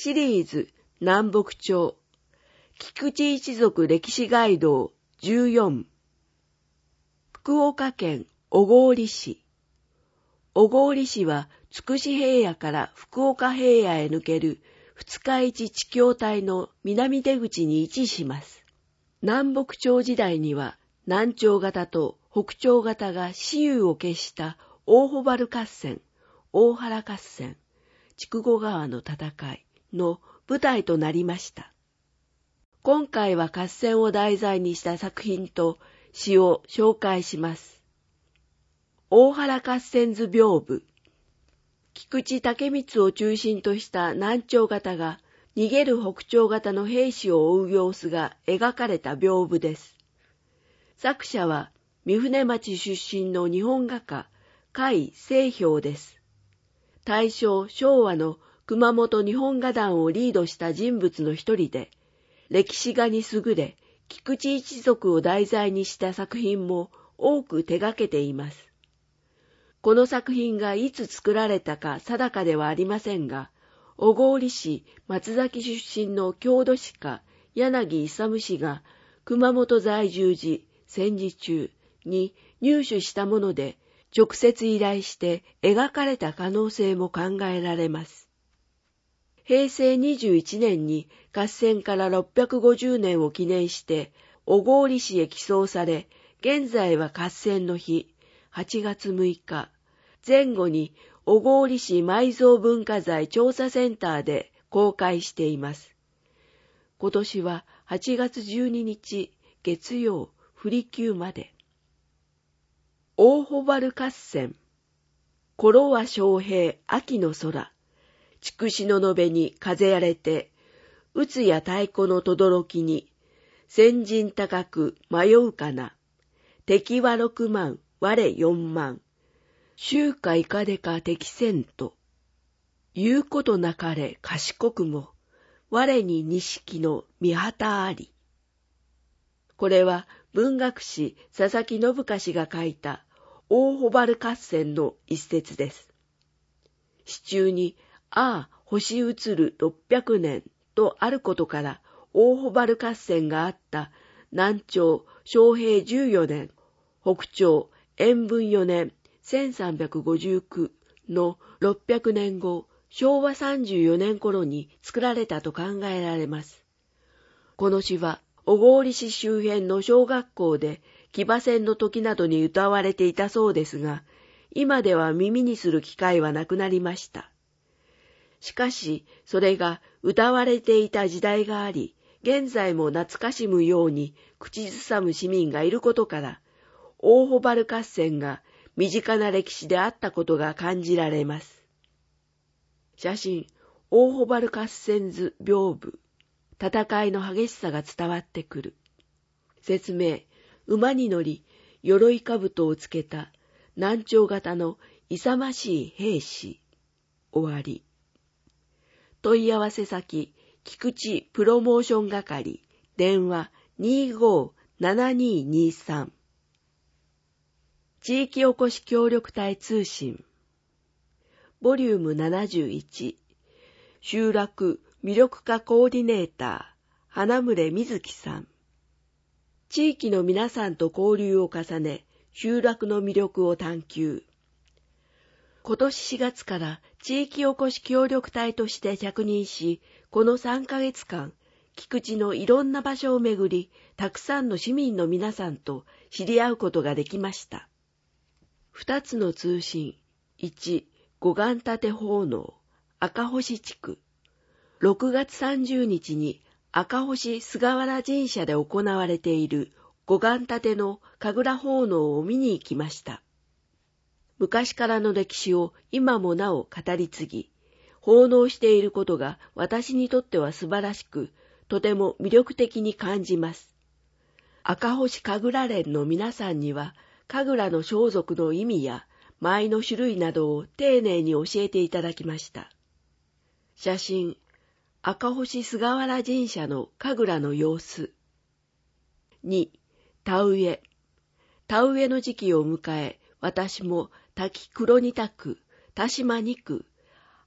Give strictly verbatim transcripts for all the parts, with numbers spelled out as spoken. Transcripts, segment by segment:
シリーズ南北朝菊池一族歴史ガイドじゅうよん。福岡県小郡市。小郡市は筑紫平野から福岡平野へ抜ける二日市地境帯の南出口に位置します。南北朝時代には南朝型と北朝型が雌雄を決した大穂原合戦、大原合戦、筑後川の戦いの舞台となりました。今回は合戦を題材にした作品と詩を紹介します。大原合戦図屏風。菊池武光を中心とした南朝型が逃げる北朝型の兵士を追う様子が描かれた屏風です。作者は三船町出身の日本画家、甲斐清兵です。大正昭和の熊本日本画壇をリードした人物の一人で、歴史画に優れ、菊池一族を題材にした作品も多く手掛けています。この作品がいつ作られたか定かではありませんが、小郡市松崎出身の郷土史家柳勇氏が熊本在住時戦時中に入手したもので、直接依頼して描かれた可能性も考えられます。平成にじゅういちねんに合戦からろっぴゃくごじゅうねんを記念して小郡市へ寄贈され、現在は合戦の日、はちがつむいか、前後に小郡市埋蔵文化財調査センターで公開しています。今年ははちがつじゅうににち月曜、振り休まで。大穂原合戦。頃は昌平、秋の空。筑紫の延べに風荒れて、うつや太鼓のとどろきに、先人高く迷うかな。敵は六万、我四万。衆かいかでか敵せんと。言うことなかれ賢くも、我に錦の見旗あり。これは文学史佐々木信貸が書いた大穂原合戦の一節です。詩中に、ああ、星移るろっぴゃくねんとあることから、大穂原合戦があった南朝昌平じゅうよねん、北朝延文よねん、せんさんびゃくごじゅうきゅうのろっぴゃくねんご、しょうわさんじゅうよねん頃に作られたと考えられます。この詩は、小郡市周辺の小学校で騎馬戦の時などに歌われていたそうですが、今では耳にする機会はなくなりました。しかし、それが歌われていた時代があり、現在も懐かしむように口ずさむ市民がいることから、大穂原合戦が身近な歴史であったことが感じられます。写真、大穂原合戦図屏風。戦いの激しさが伝わってくる。説明、馬に乗り、鎧兜をつけた南朝型の勇ましい兵士。終わり。問い合わせ先、菊池プロモーション係、電話 にーごーななにーにーさん。地域おこし協力隊通信。ボリュームななじゅういち。集落魅力化コーディネーター、花村瑞希さん。地域の皆さんと交流を重ね、集落の魅力を探求。今年しがつから地域おこし協力隊として着任し、このさんかげつかん、菊池のいろんな場所を巡り、たくさんの市民の皆さんと知り合うことができました。二つの通信。いち、五眼立奉納、赤星地区。ろくがつさんじゅうにちに赤星菅原神社で行われている五眼立の神楽奉納を見に行きました。昔からの歴史を今もなお語り継ぎ、奉納していることが私にとっては素晴らしく、とても魅力的に感じます。赤星神楽連の皆さんには、神楽の装束の意味や舞の種類などを丁寧に教えていただきました。写真、赤星菅原神社の神楽の様子。に、田植え。田植えの時期を迎え、私も滝黒仁田区、田島にく、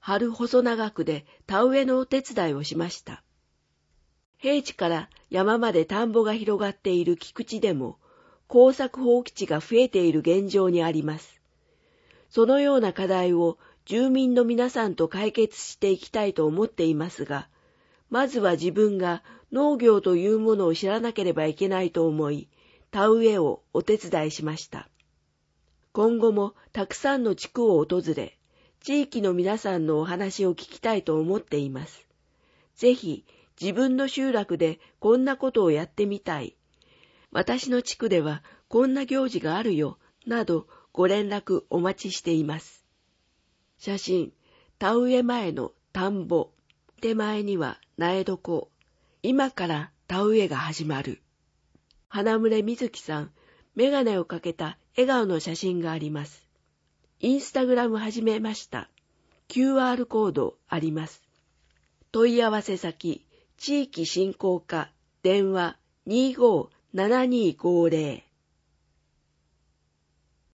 春細長くで田植えのお手伝いをしました。平地から山まで田んぼが広がっている菊池でも、耕作放棄地が増えている現状にあります。そのような課題を住民の皆さんと解決していきたいと思っていますが、まずは自分が農業というものを知らなければいけないと思い、田植えをお手伝いしました。今後もたくさんの地区を訪れ、地域の皆さんのお話を聞きたいと思っています。ぜひ自分の集落でこんなことをやってみたい。私の地区ではこんな行事があるよ、などご連絡お待ちしています。写真、田植え前の田んぼ。手前には苗床。今から田植えが始まる。花村みずきさん、メガネをかけた笑顔の写真があります。インスタグラム始めました。キューアール コードあります。問い合わせ先、地域振興課、電話にーごーななにーごーぜろ。